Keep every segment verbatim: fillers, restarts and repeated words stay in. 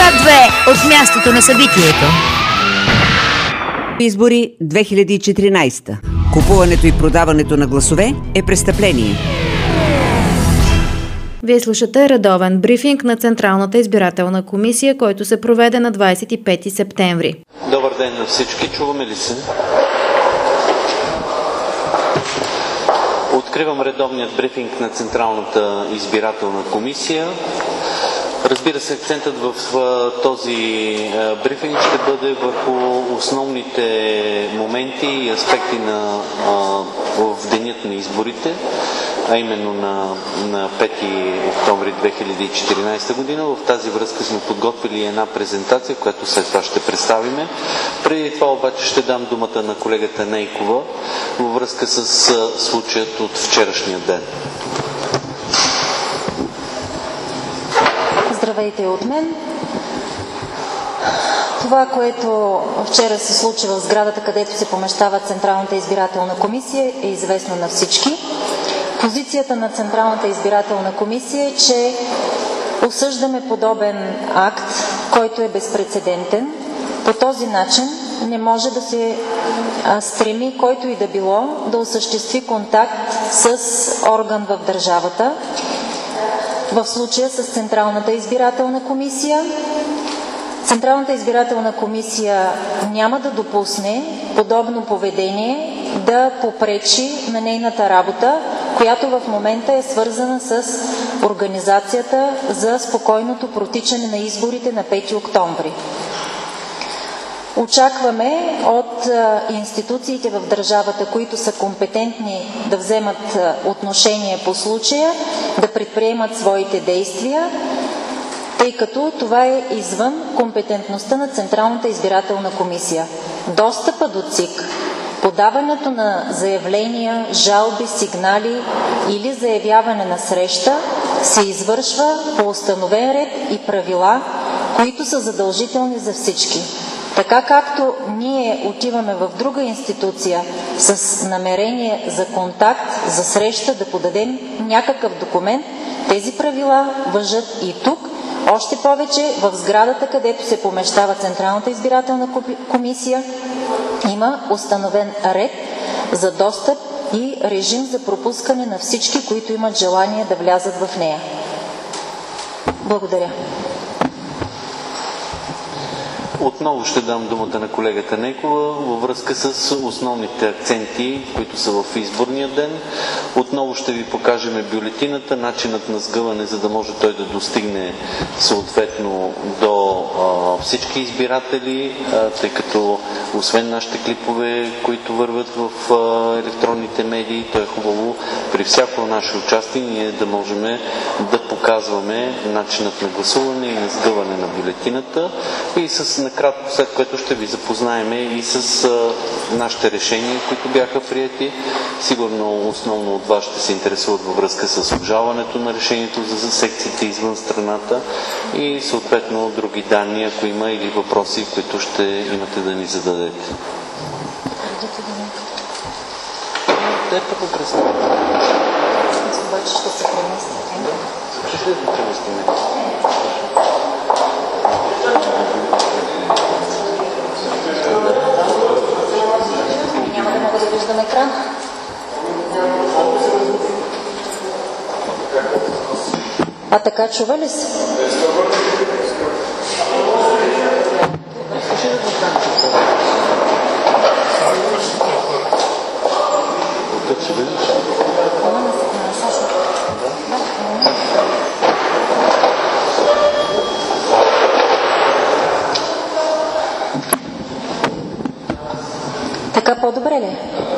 две от мястото на събитието. Избори две хиляди и четиринадесета. Купуването и продаването на гласове е престъпление. Вие слушате редовен брифинг на Централната избирателна комисия, който се проведе на двадесет и пети септември. Добър ден на всички, чуваме ли се? Откривам редовният брифинг на Централната избирателна комисия. Разбира се, акцентът в този брифинг ще бъде върху основните моменти и аспекти на, в денят на изборите, а именно на, на пети октомври две хиляди и четиринадесета година. В тази връзка сме подготвили една презентация, която след това ще представиме. Преди това обаче ще дам думата на колегата Нейкова във връзка с случаят от вчерашния ден. Здравейте от мен. Това, което вчера се случи в сградата, където се помещава Централната избирателна комисия, е известно на всички. Позицията на Централната избирателна комисия е, че осъждаме подобен акт, който е безпрецедентен. По този начин не може да се стреми който и да било да осъществи контакт с орган в държавата, в случая с Централната избирателна комисия. Централната избирателна комисия няма да допусне подобно поведение да попречи на нейната работа, която в момента е свързана с организацията за спокойното протичане на изборите на пети октомври. Очакваме от институциите в държавата, които са компетентни да вземат отношение по случая, да предприемат своите действия, тъй като това е извън компетентността на Централната избирателна комисия. Достъпа до ЦИК, подаването на заявления, жалби, сигнали или заявяване на среща се извършва по установен ред и правила, които са задължителни за всички. Така както ние отиваме в друга институция с намерение за контакт, за среща, да подадем някакъв документ, тези правила важат и тук. Още повече в сградата, където се помещава Централната избирателна комисия, има установен ред за достъп и режим за пропускане на всички, които имат желание да влязат в нея. Благодаря. Отново ще дам думата на колегата Некова във връзка с основните акценти, които са в изборния ден. Отново ще ви покажем бюлетината, начинът на сгъване, за да може той да достигне съответно до а, всички избиратели, а, тъй като освен нашите клипове, които върват в а, електронните медии, то е хубаво при всяко наше участие ние да можем да показваме начинът на гласуване и на сгъване на бюлетината и с накратко, след което ще ви запознаем и с а, нашите решения, които бяха приети. Сигурно основно от вас ще се интересуват във връзка с обжалването на решението за секциите извън страната и съответно други данни, ако има, или въпроси, които ще имате да ни зададете. Те първо представят. Обаче ще се преместим. Ще се преместим. Няма да мога да виждам екран. А така чува ли се? Така по-добре ли?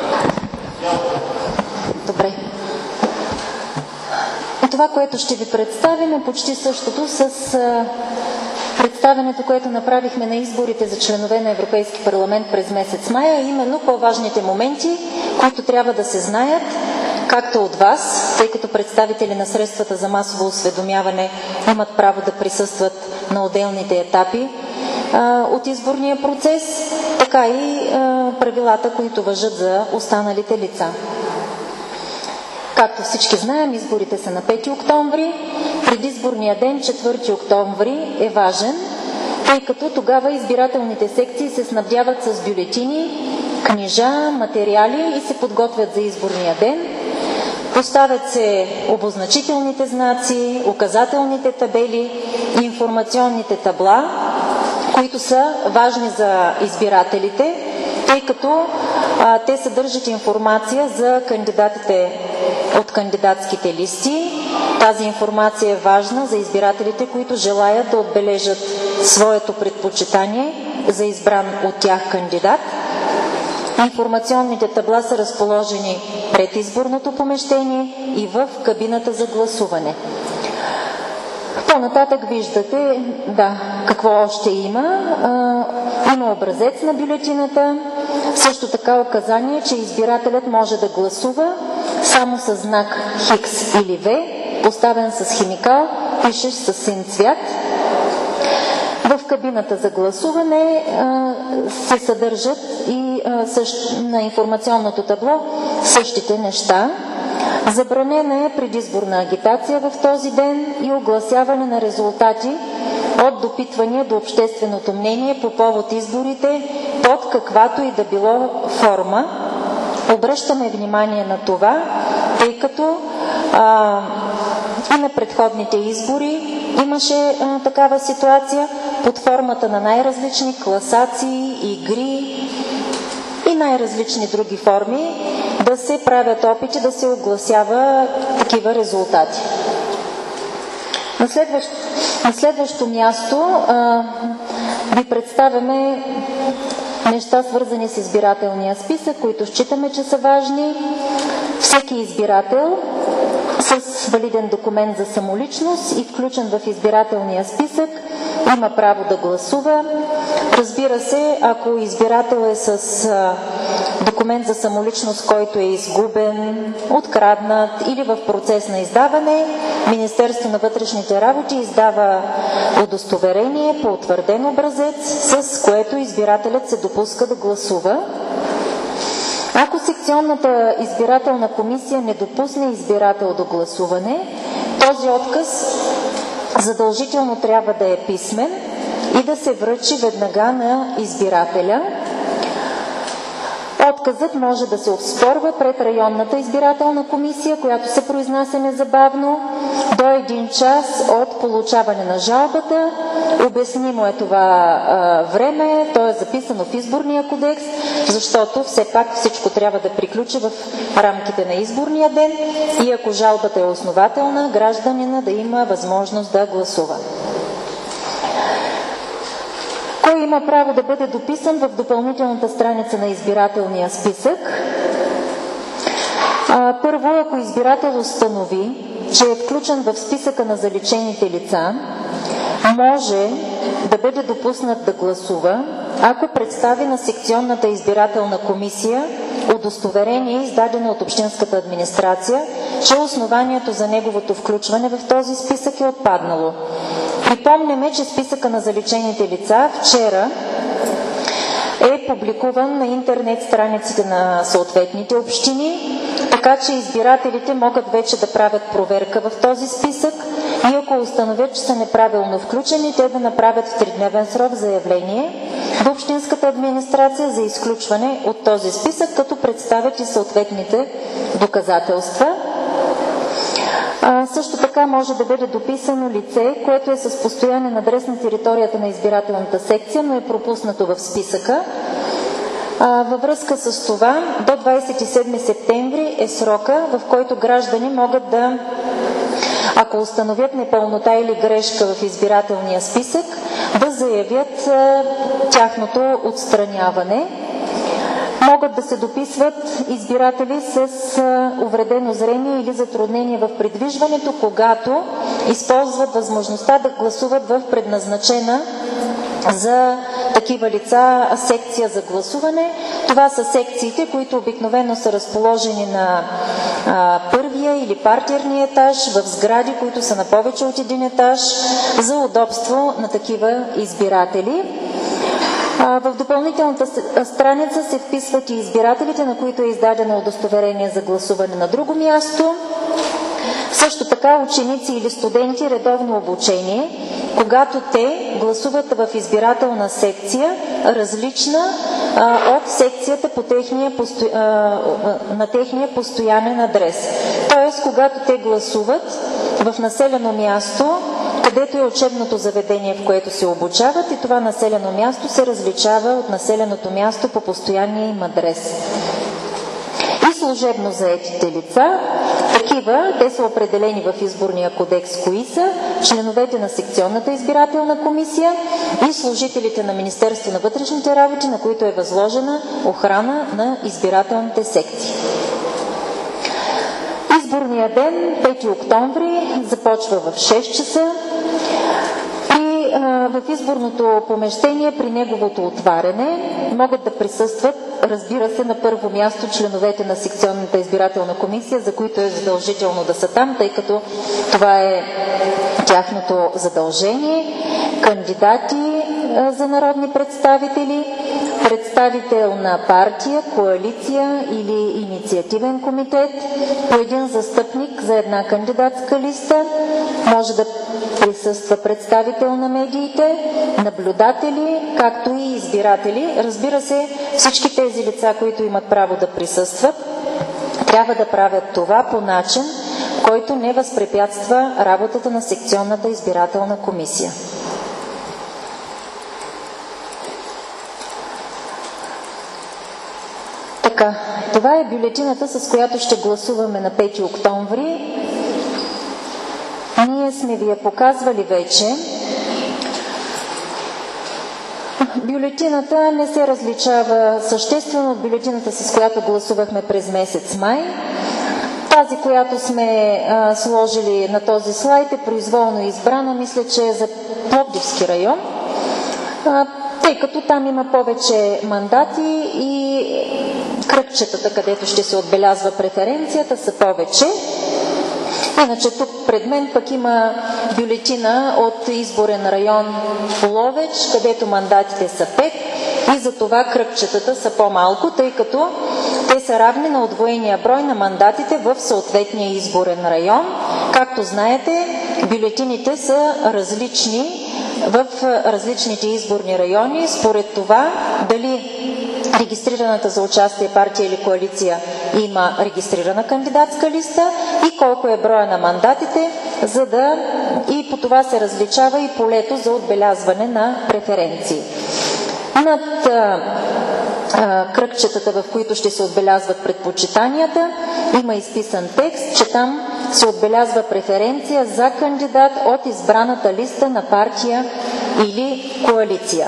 Добре. И това, което ще ви представим, е почти същото с представянето, което направихме на изборите за членове на Европейски парламент през месец май, а именно по-важните моменти, които трябва да се знаят, както от вас, тъй като представители на средствата за масово осведомяване имат право да присъстват на отделните етапи от изборния процес, така и правилата, които важат за останалите лица. Както всички знаем, изборите са на пети октомври. Предизборния ден, четвърти октомври, е важен, тъй като тогава избирателните секции се снабдяват с бюлетини, книжа, материали и се подготвят за изборния ден. Поставят се обозначителните знаци, указателните табели и информационните табла, които са важни за избирателите, тъй като а, те съдържат информация за кандидатите от кандидатските листи. Тази информация е важна за избирателите, които желаят да отбележат своето предпочитание за избран от тях кандидат. Информационните табла са разположени пред изборното помещение и в кабината за гласуване. По-нататък виждате, да, какво още има. А, има образец на бюлетината, също така указание, че избирателят може да гласува само с знак Хикс или В, поставен с химикал, пишещ със син цвят. В кабината за гласуване а, се съдържат и а, същ, на информационното табло същите неща. Забранена е предизборна агитация в този ден и огласяване на резултати от допитвания до общественото мнение по повод изборите под каквато и да било форма. Обръщаме внимание на това, тъй като а, и на предходните избори имаше а, такава ситуация под формата на най-различни класации, игри и най-различни други форми да се правят опити да се огласява такива резултати. На следващо, на следващо място а, ви представяме неща, свързани с избирателния списък, които считаме, че са важни. Всеки избирател с валиден документ за самоличност и включен в избирателния списък има право да гласува. Разбира се, ако избирател е с а, документ за самоличност, който е изгубен, откраднат или в процес на издаване, Министерството на вътрешните работи издава удостоверение по утвърден образец, с което избирателят се допуска да гласува. Ако секционната избирателна комисия не допусне избирател до гласуване, този отказ задължително трябва да е писмен и да се връчи веднага на избирателя. Отказът може да се оспорва пред районната избирателна комисия, която се произнася незабавно до един час от получаване на жалбата. Обяснимо е това а, време, то е записано в изборния кодекс, защото все пак всичко трябва да приключи в рамките на изборния ден и ако жалбата е основателна, гражданина да има възможност да гласува. Кой има право да бъде дописан в допълнителната страница на избирателния списък? А, първо, ако избирател установи, че е включен в списъка на заличените лица, може да бъде допуснат да гласува, ако представи на секционната избирателна комисия удостоверение, издадено от общинската администрация, че основанието за неговото включване в този списък е отпаднало. Припомняме, че списъка на заличените лица вчера е публикуван на интернет страниците на съответните общини, така че избирателите могат вече да правят проверка в този списък и ако установят, че са неправилно включени, те да направят в тридневен срок заявление до общинската администрация за изключване от този списък, като представят и съответните доказателства. А, също така може да бъде дописано лице, което е с постоянен адрес на територията на избирателната секция, но е пропуснато в списъка. А, във връзка с това, до двадесет и седми септември е срока, в който граждани могат да, ако установят непълнота или грешка в избирателния списък, да заявят а, тяхното отстраняване. Могат да се дописват избиратели с увредено зрение или затруднение в придвижването, когато използват възможността да гласуват в предназначена за такива лица секция за гласуване. Това са секциите, които обикновено са разположени на а, първия или партерния етаж, в сгради, които са на повече от един етаж, за удобство на такива избиратели. В допълнителната страница се вписват и избирателите, на които е издадено удостоверение за гласуване на друго място. Също така ученици или студенти редовно обучение когато те гласуват в избирателна секция, различна а, от секцията по техния, посто... а, на техния постоянен адрес. Тоест, когато те гласуват в населено място, където е учебното заведение, в което се обучават, и това населено място се различава от населеното място по постоянния им адрес. И служебно заетите лица, такива, те са определени в Изборния кодекс, кои са членовете на секционната избирателна комисия и служителите на Министерство на вътрешните работи, на които е възложена охрана на избирателните секции. Изборният ден, пети октомври, започва в шест часа. И а, в изборното помещение при неговото отваряне могат да присъстват, разбира се, на първо място членовете на секционната избирателна комисия, за които е задължително да са там, тъй като това е тяхното задължение, кандидати а, за народни представители, представител на партия, коалиция или инициативен комитет, по един застъпник за една кандидатска листа, може да присъства представител на медиите, наблюдатели, както и избиратели. Разбира се, всички тези лица, които имат право да присъстват, трябва да правят това по начин, който не възпрепятства работата на секционната избирателна комисия. Така, това е бюлетината, с която ще гласуваме на пети октомври. Ние сме ви я показвали вече. Бюлетината не се различава съществено от бюлетината, с която гласувахме през месец май. Тази, която сме а, сложили на този слайд, е произволно избрана, мисля, че е за Пловдивски район, а, тъй като там има повече мандати и кръгчетата, където ще се отбелязва преференцията, са повече. Иначе тук пред мен пък има бюлетина от изборен район Ловеч, където мандатите са пет и за това кръгчетата са по-малко, тъй като те са равни на удвоения брой на мандатите в съответния изборен район. Както знаете, бюлетините са различни в различните изборни райони, според това дали регистрираната за участие партия или коалиция има регистрирана кандидатска листа и колко е броя на мандатите, за да и по това се различава и полето за отбелязване на преференции. Над а, а, кръгчетата, в които ще се отбелязват предпочитанията, има изписан текст, че там се отбелязва преференция за кандидат от избраната листа на партия или коалиция.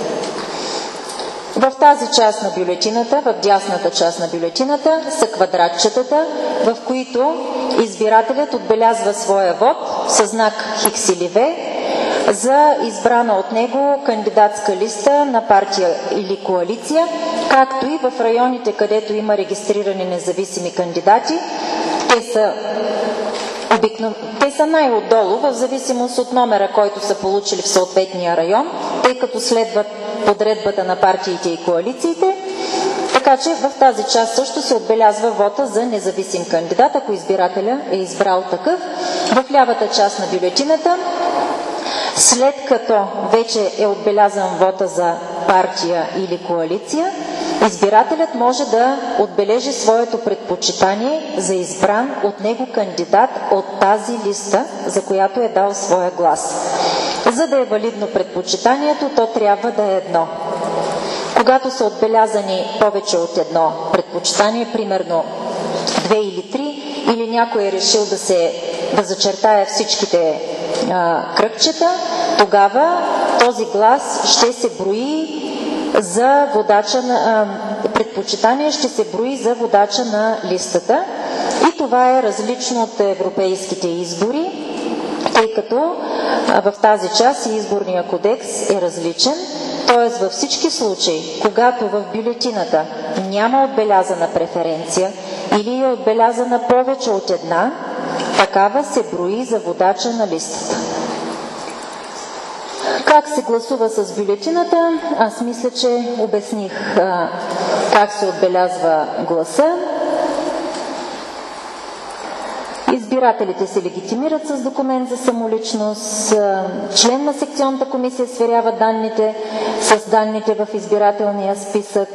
В тази част на бюлетината, в дясната част на бюлетината, са квадратчетата, в които избирателят отбелязва своя вод със знак Хикс или В за избрана от него кандидатска листа на партия или коалиция, както и в районите, където има регистрирани независими кандидати. Те са Обикно... Те са най-отдолу, в зависимост от номера, който са получили в съответния район, тъй като следват подредбата на партиите и коалициите. Така че в тази част също се отбелязва вота за независим кандидат, ако избирателя е избрал такъв. В лявата част на бюлетината, след като вече е отбелязан вота за партия или коалиция, избирателят може да отбележи своето предпочитание за избран от него кандидат от тази листа, за която е дал своя глас. За да е валидно предпочитанието, то трябва да е едно. Когато са отбелязани повече от едно предпочитание, примерно две или три, или някой е решил да, се, да зачертая всичките а, кръгчета, тогава този глас ще се брои за водача на а, предпочитание, ще се брои за водача на листата. И това е различно от европейските избори, тъй като а, в тази част и изборния кодекс е различен. Т.е. във всички случаи, когато в бюлетината няма отбелязана преференция или е отбелязана повече от една, такава се брои за водача на листата. Как се гласува с бюлетината? Аз мисля, че обясних а, как се отбелязва гласа. Избирателите се легитимират с документ за самоличност, член на секционната комисия сверява данните с данните в избирателния списък.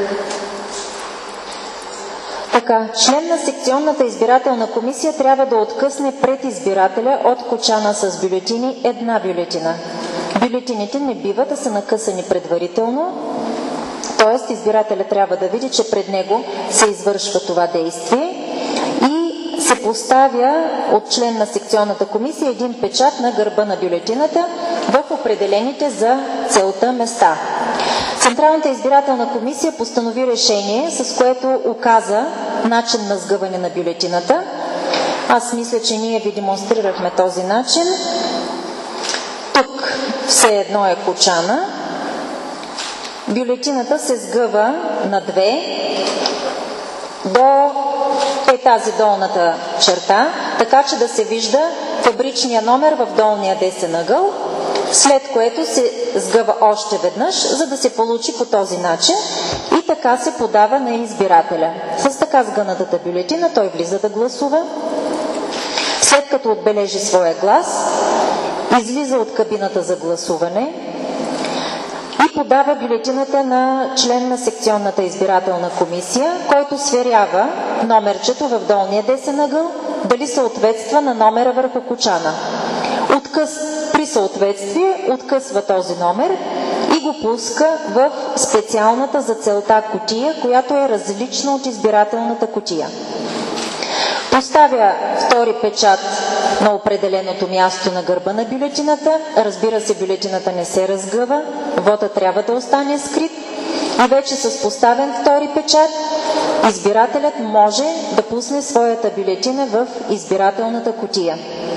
Така, член на секционната избирателна комисия трябва да откъсне пред избирателя от кочана с бюлетини една бюлетина. Бюлетините не бива да са накъсани предварително, т.е. избирателя трябва да види, че пред него се извършва това действие и се поставя от член на секционната комисия един печат на гърба на бюлетината в определените за целта места. Централната избирателна комисия постанови решение, с което указа начин на сгъване на бюлетината. Аз мисля, че ние ви демонстрирахме този начин. Тук все едно е кочана. Бюлетината се сгъва на две до е тази долната черта, така че да се вижда фабричния номер в долния десен ъгъл, след което се сгъва още веднъж, за да се получи по този начин и така се подава на избирателя. С така сгънатата бюлетина той влиза да гласува. След като отбележи своя глас, излиза от кабината за гласуване и подава бюлетината на член на секционната избирателна комисия, който сверява номерчето в долния десен ъгъл, дали съответства на номера върху кочана. Откъс... При съответствие откъсва този номер и го пуска в специалната за целта кутия, която е различна от избирателната кутия. Поставя втори печат на определеното място на гърба на бюлетината. Разбира се, бюлетината не се разгъва, вота трябва да остане скрит и вече с поставен втори печат избирателят може да пусне своята бюлетина в избирателната кутия.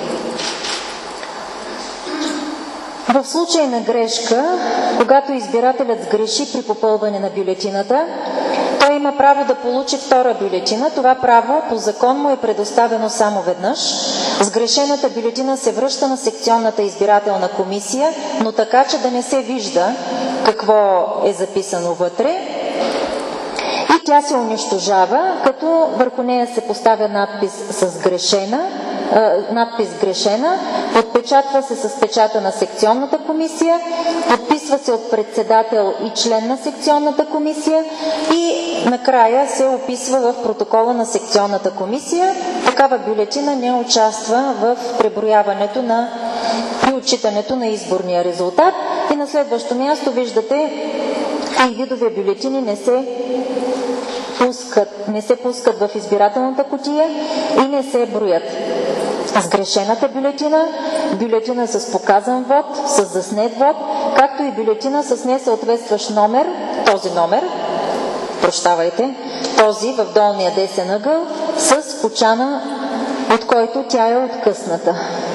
В случай на грешка, когато избирателят сгреши при попълване на бюлетината, той има право да получи втора бюлетина. Това право по закон му е предоставено само веднъж. Сгрешената бюлетина се връща на секционната избирателна комисия, но така, че да не се вижда какво е записано вътре. И тя се унищожава, като върху нея се поставя надпис с грешена, надпис грешена, подпечатва се с печата на секционната комисия, подписва се от председател и член на секционната комисия и накрая се описва в протокола на секционната комисия. Такава бюлетина не участва в преброяването на при отчитането на изборния резултат. И на следващо място виждате кои видове бюлетини не се пускат, не се пускат в избирателната кутия и не се броят. Сгрешената бюлетина, бюлетина с показан вод, с заснет вод, както и бюлетина с несъответстващ номер, този номер, прощавайте, този в долния десен ъгъл, с кочана, от който тя е откъсната.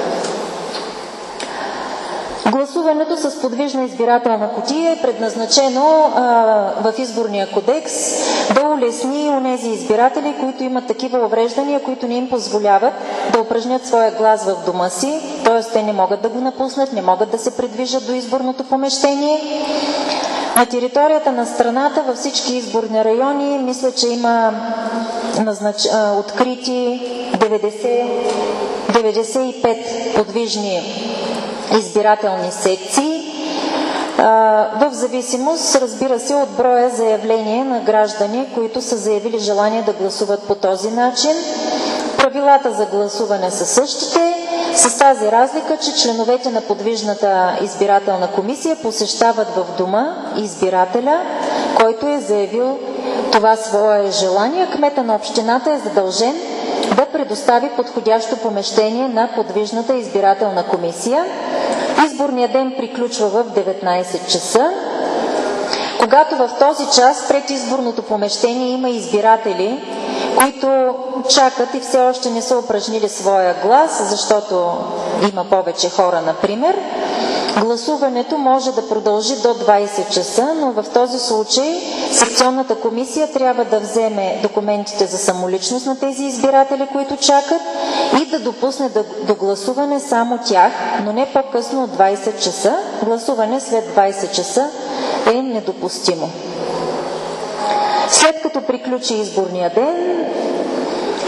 Гласуването с подвижна избирателна кутия е предназначено а, в изборния кодекс да улесни онези избиратели, които имат такива увреждания, които не им позволяват да упражнят своя глас в дома си, т.е. те не могат да го напуснат, не могат да се придвижат до изборното помещение. На територията на страната във всички изборни райони мисля, че има назнач... открити деветдесет, деветдесет и пет подвижни избирателни секции, в зависимост, разбира се, от броя заявления на граждани, които са заявили желание да гласуват по този начин. Правилата за гласуване са същите, с тази разлика, че членовете на подвижната избирателна комисия посещават в дома избирателя, който е заявил това свое желание. Кмета на общината е задължен да предостави подходящо помещение на подвижната избирателна комисия. Изборният ден приключва в деветнайсет часа. Когато в този час пред изборното помещение има избиратели, които чакат и все още не са упражнили своя глас, защото има повече хора, например, гласуването може да продължи до двайсет часа, но в този случай секционната комисия трябва да вземе документите за самоличност на тези избиратели, които чакат, и да допусне до гласуване само тях, но не по-късно от двайсет часа. Гласуване след двайсет часа е недопустимо. След като приключи изборния ден,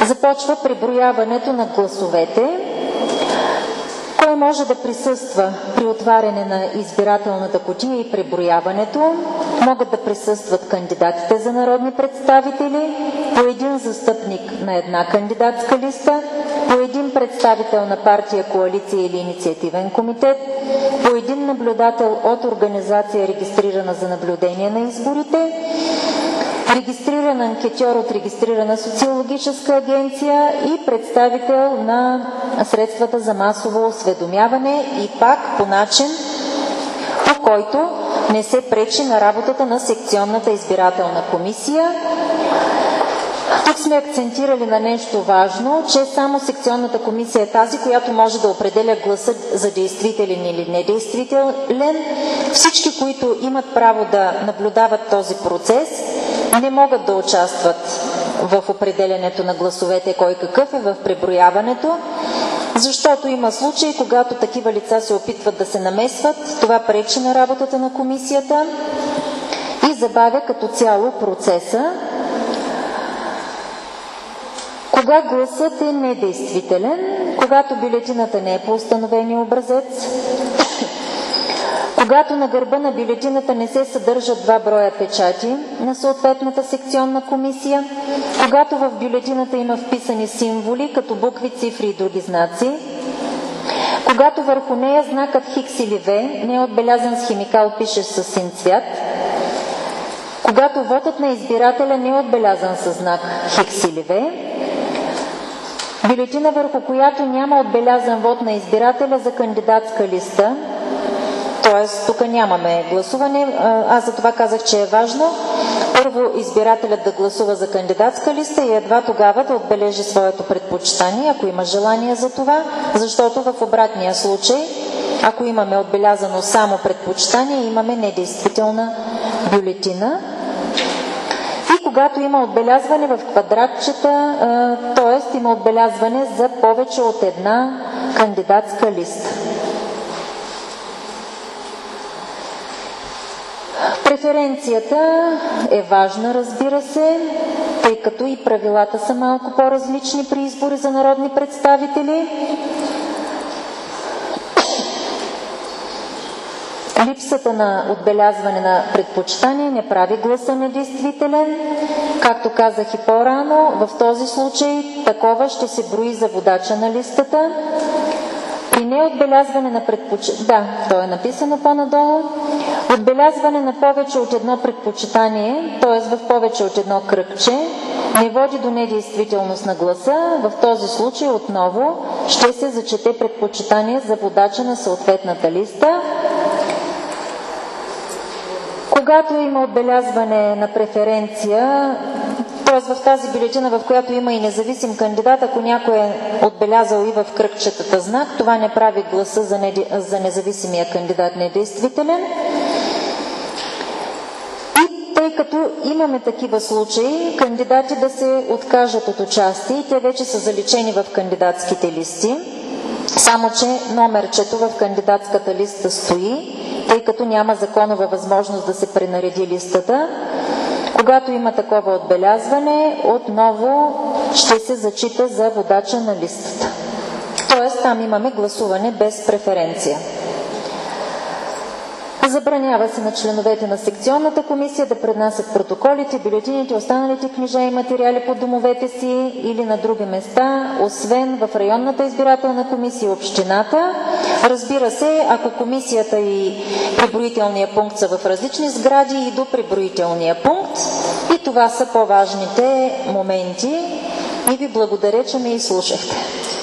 Започва преброяването на гласовете. Кой може да присъства при отваряне на избирателната кутия и преброяването? Могат да присъстват кандидатите за народни представители, по един застъпник на една кандидатска листа, по един представител на партия, коалиция или инициативен комитет, по един наблюдател от организация, регистрирана за наблюдение на изборите, регистриран анкетьор от регистрирана социологическа агенция и представител на средствата за масово осведомяване, и пак по начин, по който не се пречи на работата на секционната избирателна комисия. Тук сме акцентирали на нещо важно, че само секционната комисия е тази, която може да определя гласа за действителен или недействителен. Всички, които имат право да наблюдават този процес, не могат да участват в определянето на гласовете кой какъв е в преброяването, защото има случаи, когато такива лица се опитват да се намесват. Това пречи на работата на комисията и забавя като цяло процеса. Кога гласът е недействителен? Когато бюлетината не е по установения образец, когато на гърба на бюлетината не се съдържат два броя печати на съответната секционна комисия, когато в бюлетината има вписани символи, като букви, цифри и други знаци, когато върху нея знакът Хикс или В не е отбелязан с химикал, пишещ със син цвят, когато вотът на избирателя не е отбелязан със знак Хикс или В, бюлетина, върху която няма отбелязан вод на избирателя за кандидатска листа, т.е. тук нямаме гласуване. Аз за това казах, че е важно първо избирателят да гласува за кандидатска листа и едва тогава да отбележи своето предпочитание, ако има желание за това, защото в обратния случай, ако имаме отбелязано само предпочитание, имаме недействителна бюлетина. И когато има отбелязване в квадратчета, т.е. има отбелязване за повече от една кандидатска листа. Преференцията е важна, разбира се, тъй като и правилата са малко по-различни при избори за народни представители. Липсата на отбелязване на предпочитание не прави гласа недействителен. Както казах и по-рано, в този случай такова ще се брои за водача на листата. При неотбелязване на предпочитание, да, то е написано по-надолу, отбелязване на повече от едно предпочитание, т.е. в повече от едно кръгче, не води до недействителност на гласа. В този случай отново ще се зачете предпочитание за водача на съответната листа. Когато има отбелязване на преференция, т.е. в тази бюлетина, в която има и независим кандидат, ако някой е отбелязал и в кръгчетата знак, това не прави гласа за, не, за независимия кандидат недействителен. И тъй като имаме такива случаи, кандидати да се откажат от участие, и те вече са заличени в кандидатските листи, само че номерчето в кандидатската листа стои, тъй като няма законова възможност да се пренареди листата. Когато има такова отбелязване, отново ще се зачита за водача на листата. Тоест там имаме гласуване без преференция. Забранява се на членовете на секционната комисия да преднасят протоколите, бюлетините, останалите книжа и материали по домовете си или на други места, освен в районната избирателна комисия и общината. Разбира се, ако комисията и преброителния пункт са в различни сгради, и до преброителния пункт. И това са по-важните моменти. И ви благодаря, че ме изслушахте.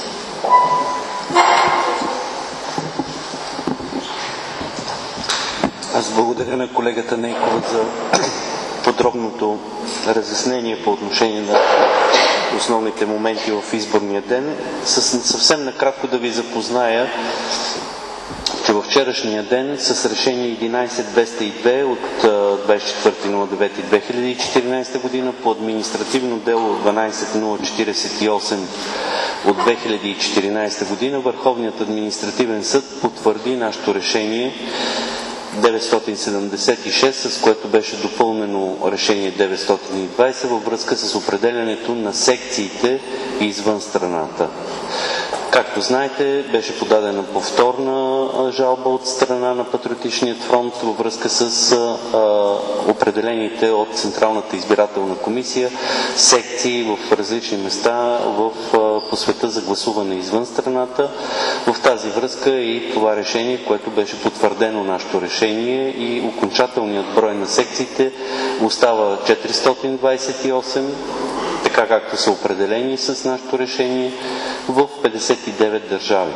Аз благодаря на колегата Нейкова за подробното разяснение по отношение на основните моменти в изборния ден. Съвсем накратко да ви запозная, че във вчерашния ден с решение единайсет двеста и две от двайсет и четвърти девети две хиляди и четиринайсета година по административно дело дванайсет нула четирийсет и осем от две хиляди и четиринайсета година Върховният административен съд потвърди нашето решение деветстотин седемдесет и шест, с което беше допълнено решение деветстотин и двадесет във връзка с определянето на секциите извън страната. Както знаете, беше подадена повторна жалба от страна на Патриотичният фронт във връзка с а, определените от Централната избирателна комисия секции в различни места в, а, по света за гласуване извън страната. В тази връзка е и това решение, което беше потвърдено нашето решение, и окончателният брой на секциите остава четиристотин двадесет и осем, така както са определени с нашето решение, в петдесет и девет държави.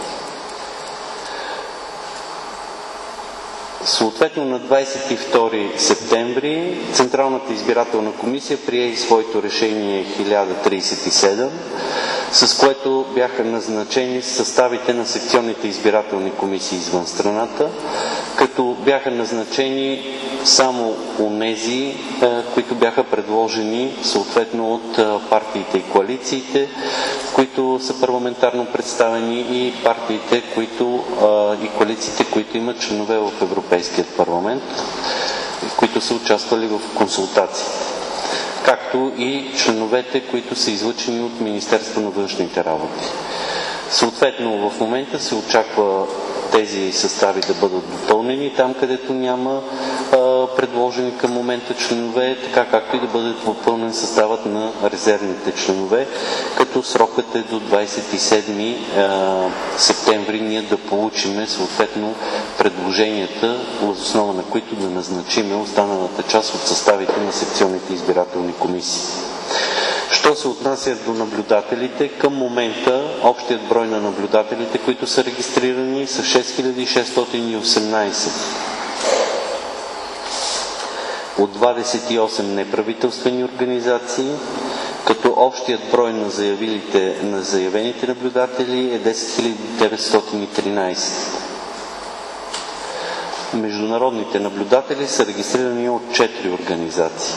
Съответно на двадесет и втори септември Централната избирателна комисия прие своето решение хиляда тридесет и седем, с което бяха назначени съставите на секционните избирателни комисии извън страната, като бяха назначени само онези, които бяха предложени съответно от партиите и коалициите, които са парламентарно представени, и партиите, които, и коалициите, които имат членове в Европейският парламент, които са участвали в консултациите, както и членовете, които са излъчени от Министерство на външните работи. Съответно, в момента се очаква тези състави да бъдат допълнени там, където няма а, предложени към момента членове, така както и да бъде попълнен съставът на резервните членове, като срокът е до двадесет и седми септември ние да получиме съответно предложенията, въз основа на които да назначиме останалата част от съставите на секционните избирателни комисии. Що се отнася до наблюдателите, към момента общият брой на наблюдателите, които са регистрирани, са шест хиляди шестстотин и осемнадесет. От двадесет и осем неправителствени организации, като общият брой на, заявилите, на заявените наблюдатели е десет хиляди деветстотин и тринадесет. Международните наблюдатели са регистрирани от четири организации.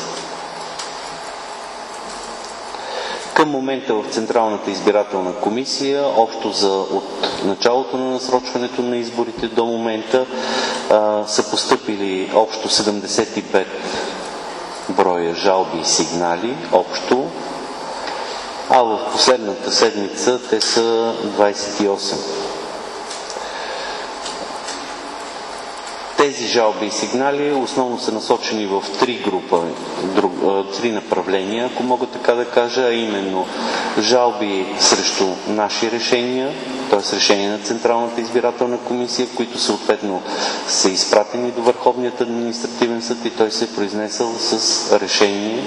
Към момента в Централната избирателна комисия, общо за от началото на насрочването на изборите до момента, а, са постъпили общо седемдесет и пет броя жалби и сигнали, общо, а в последната седмица те са двадесет и осем. Тези жалби и сигнали основно са насочени в три група, друг, три направления, ако мога така да кажа, а именно жалби срещу наши решения, т.е. решения на Централната избирателна комисия, които съответно са изпратени до Върховният административен съд и той се е произнесъл с решение.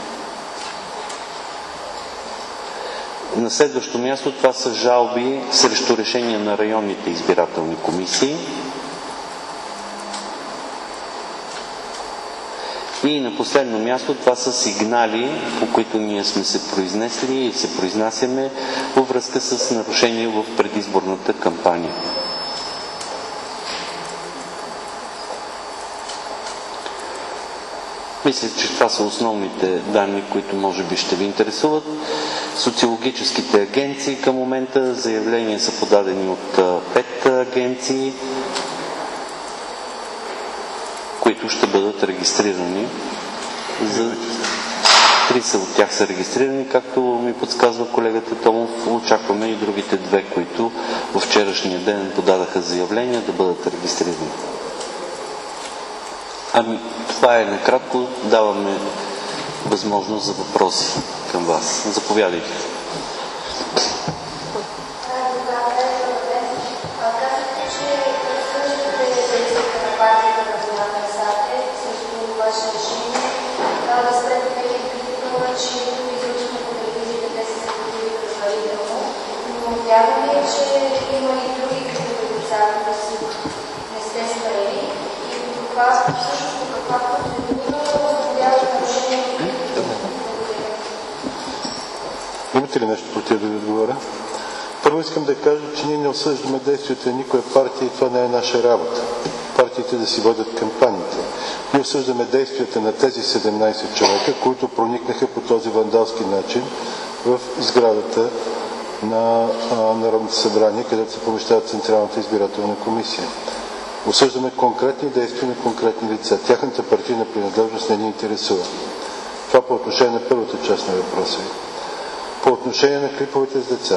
На следващо място това са жалби срещу решения на районните избирателни комисии. И на последно място това са сигнали, по които ние сме се произнесли и се произнасяме във връзка с нарушения в предизборната кампания. Мисля, че това са основните данни, които може би ще ви интересуват. Социологическите агенции към момента заявления са подадени от пет агенции, които ще бъдат регистрирани. За три са от тях са регистрирани, както ми подсказва колегата Томов. Очакваме и другите две, които във вчерашния ден подадаха заявления, да бъдат регистрирани. Ами, това е накратко. Даваме възможност за въпроси към вас. Заповядайте. Вярваме, че има и други категоризации, да си не сте спрели и това всъщност по каква процедура отговаря нарушение. Имате ли нещо против да ви отговоря? Първо искам да кажа, че ние не осъждаме действията на никоя партия и това не е наша работа. Партиите да си водят кампаниите. Ние осъждаме действията на тези седемнадесет човека, които проникнаха по този вандалски начин в сградата на а, Народното събрание, където се помещава Централната избирателна комисия. Осъждаме конкретни действия на конкретни лица. Тяхната партийна принадлежност не ни интересува. Това по отношение на първата част на въпроса. По отношение на клиповете с деца.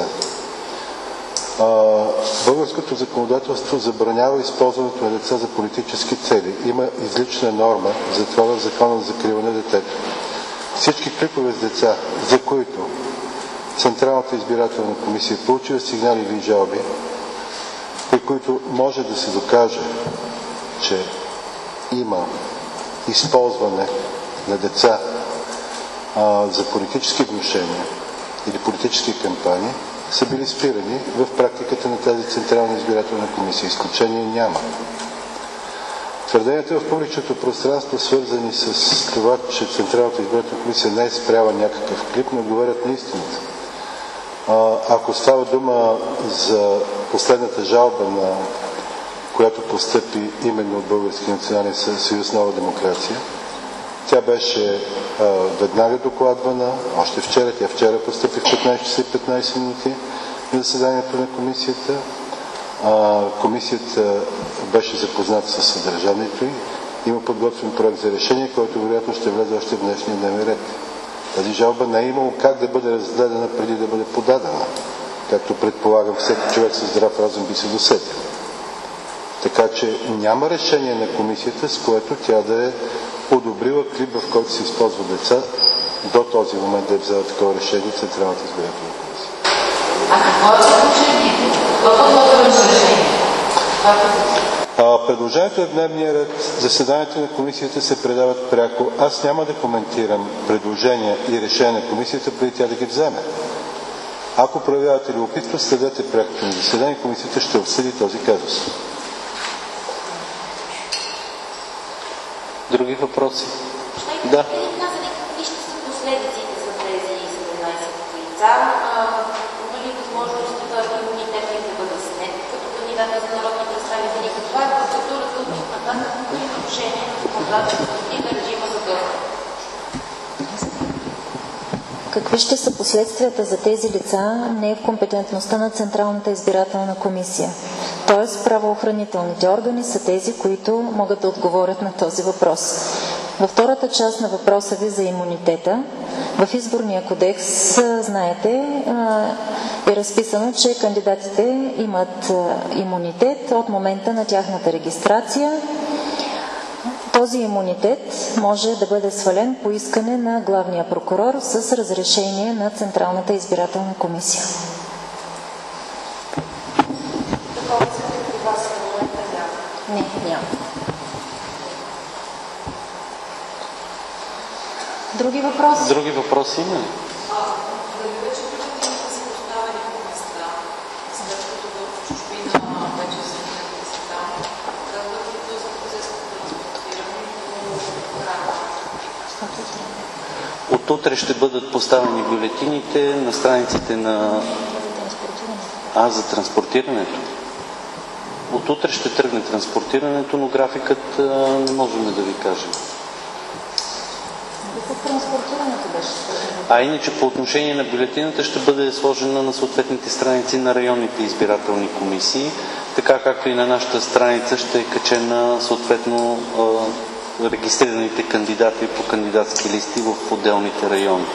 Българското законодателство забранява използването на деца за политически цели. Има излична норма за това в Закона за закрила на детето. Всички клипове с деца, за които Централната избирателна комисия получила сигнали или жалби, при които може да се докаже, че има използване на деца а, за политически внушения или политически кампании, са били спирани в практиката на тази Централна избирателна комисия. Изключение няма. Твърденията в публичното пространство, свързани с това, че Централната избирателна комисия не е спряла някакъв клип, не говорят на истината. Ако става дума за последната жалба, на която постъпи именно от Българския национален съюз Нова демокрация, тя беше а, веднага докладвана, още вчера, тя вчера постъпи в петнайсет часа и петнайсет минути на заседанието на комисията. А, комисията беше запозната със съдържанието й. Има подготвен проект за решение, който вероятно ще влезе още в днешния дневен ред. Тази жалба не е имало как да бъде разгледана преди да бъде подадена, както предполагам всеки човек със здрав разум би се досетил. Така че няма решение на комисията, с което тя да е одобрила клип, в който се използва деца, до този момент да е взела такова решение Централната избирателна комисия. А какво е предложението? Какво е решение? А, предложението е в дневния ред. Заседанията на комисията се предават пряко. Аз няма да коментирам предложения и решения на комисията, преди тя да ги вземе. Ако проявявате любопитство, следете прякото на заседание, комисията ще обсъди този казус. Други въпроси? Да. Какви ще са последиците за тези седемнайсет лица? Има ли възможност имунитетът да бъде снет като кандидати за народни представители? Каква е процедурата от тук нататък? Какви нарушения на законодателството и на режима за достъп? Какви ще са последствията за тези лица, не е в компетентността на Централната избирателна комисия. Тоест, правоохранителните органи са тези, които могат да отговорят на този въпрос. Във втората част на въпроса ви за имунитета, в Изборния кодекс, знаете, е разписано, че кандидатите имат имунитет от момента на тяхната регистрация. Този имунитет може да бъде свален по искане на главния прокурор с разрешение на Централната избирателна комисия. Не, няма. Други въпроси? Други въпроси има ли? От утре ще бъдат поставени бюлетините на страниците на... А, за транспортирането. От утре ще тръгне транспортирането, но графикът а, не можем да ви кажем. Транспортирането беше. А иначе по отношение на бюлетината ще бъде сложена на съответните страници на районните избирателни комисии, така както и на нашата страница ще е качена съответно а, регистрираните кандидати по кандидатски листи в отделните райони.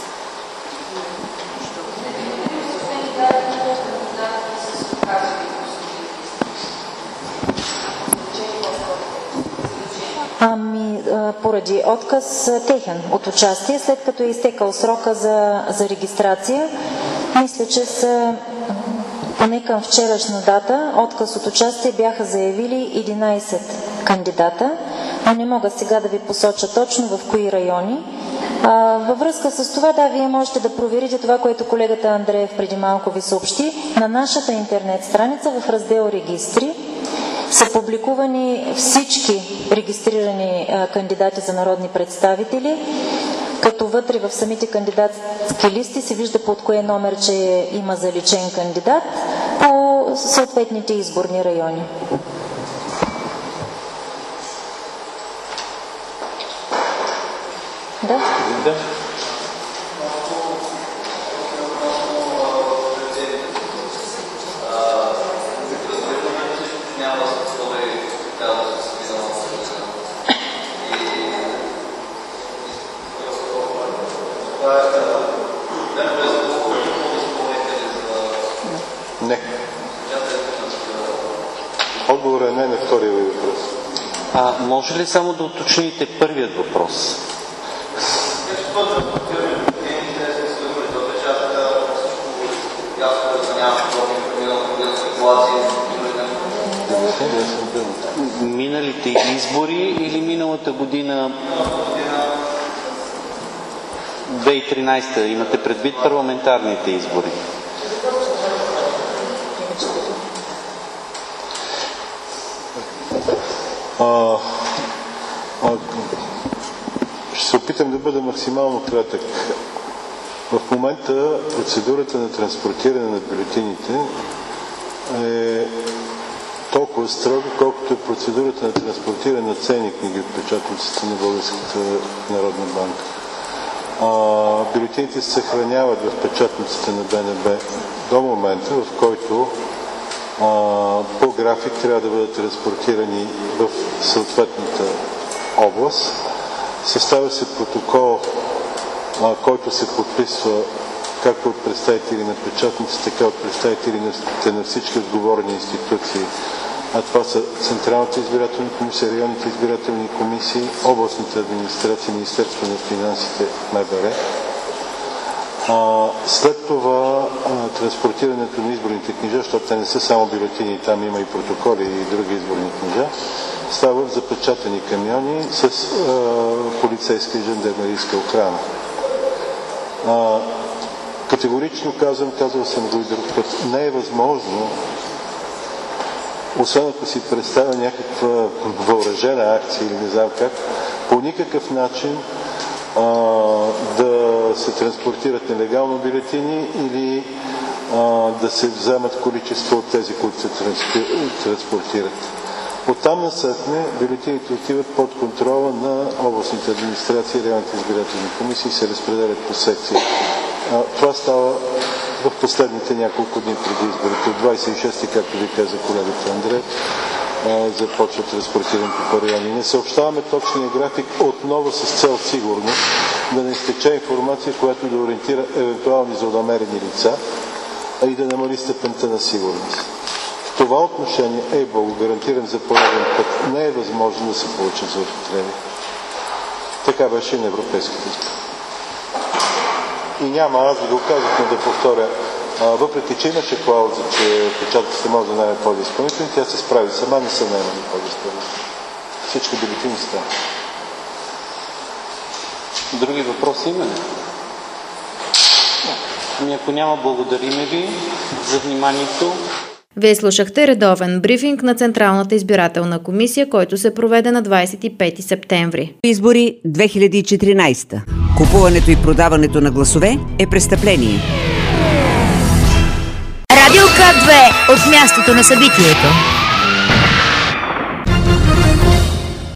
Ами, поради отказ техен от участие, след като е изтекал срока за, за регистрация, мисля, че са поне към вчерашна дата отказ от участие бяха заявили единайсет кандидата, но не мога сега да ви посоча точно в кои райони. А, във връзка с това, да, вие можете да проверите това, което колегата Андреев преди малко ви съобщи. На нашата интернет страница в раздел Регистри са публикувани всички регистрирани а, кандидати за народни представители, като вътре в самите кандидатски листи се вижда под кое номер, че има заличен кандидат по съответните изборни райони. Да? Да. отговора, не на втория ви въпрос. А може ли само да уточните първият въпрос? Миналите избори или миналата година две хиляди и тринадесета? Имате предвид парламентарните избори? А, а, ще се опитам да бъда максимално кратък. В момента процедурата на транспортиране на бюлетините е толкова строга, колкото е процедурата на транспортиране на ценни книги от печатниците на Българската народна банка. А, бюлетините се съхраняват в печатниците на Б Н Б до момента, в който а, по график трябва да бъдат транспортирани в съответната област. Съставя се протокол, а, който се подписва както от представители на печатниците, така от представители на, на всички отговорни институции. А това са Централната избирателна комисия, районните избирателни комисии, областните администрации, Министерство на финансите, М Б Р. А, след това а, транспортирането на изборните книжа, защото те не са само бюлетини, там има и протоколи и други изборни книжа, става в запечатани камиони с а, полицейска и жандармерийска охрана. А, категорично казвам, казвал съм го и друг път, не е възможно, освен ако си представя някаква въоръжена акция или не знам как, по никакъв начин а, да се транспортират нелегално бюлетини или а, да се вземат количество от тези, които се транспортират. Оттам насетне бюлетините отиват под контрола на областните администрации, районните избирателни комисии и се разпределят по секции. А, това става в последните няколко дни преди изборите. От двадесет и шести, както ви каза колегата Андрей, започва транспортирането по райони. Не съобщаваме точния график отново с цел сигурност, да не изтече информация, която да ориентира евентуални злонамерени лица, а и да намали степента на сигурност. В това отношение, ей-бо, го гарантирам за пореден път, не е възможно да се получат злоупотреби. Така беше и на европейските избори. И няма, аз ви го казах, но да повторя, а, въпреки че имаше клауза, че печатниците може да наемат подизпълнители, тя се справи сама, не са наемали подизпълнители. Всички бюлетини стават. Други въпроси има ли? Ами ако няма, благодариме ви за вниманието. Вие слушахте редовен брифинг на Централната избирателна комисия, който се проведе на двадесет и пети септември. Избори две хиляди и четиринадесета. Купуването и продаването на гласове е престъпление. Радио К две от мястото на събитието.